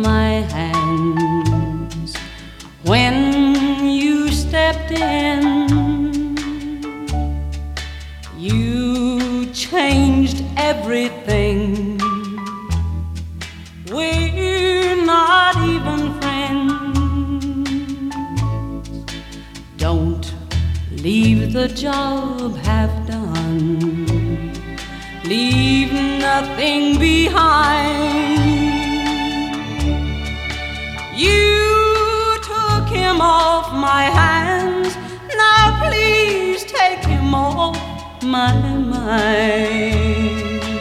my hands when you stepped in. You changed everything. We're not even friends. Don't leave the job half done. Leave nothing behind. You took him off my hands. Now please take him off my mind.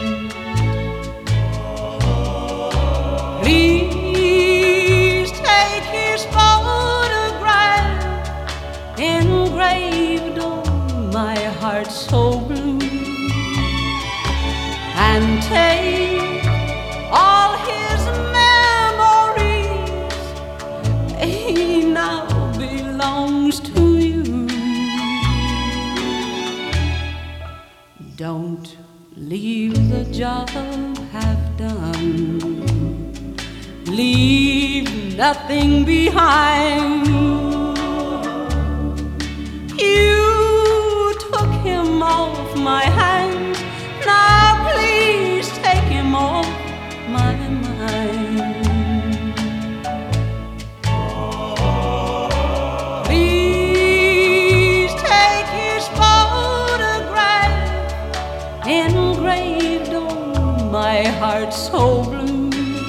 Please take his photograph engraved on my heart so blue, and take all his memories. He now belongs to you. Don't leave the job half done. Leave nothing behind. You took him off my hands. Now please take him off my mind. Please take his photograph engraved on my heart so blue,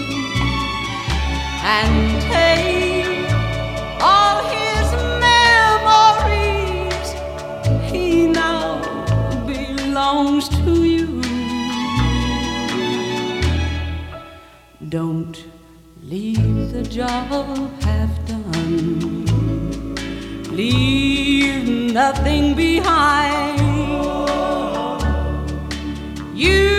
and take all his memories. He now belongs to you. Don't leave the job half done. Leave nothing behind. You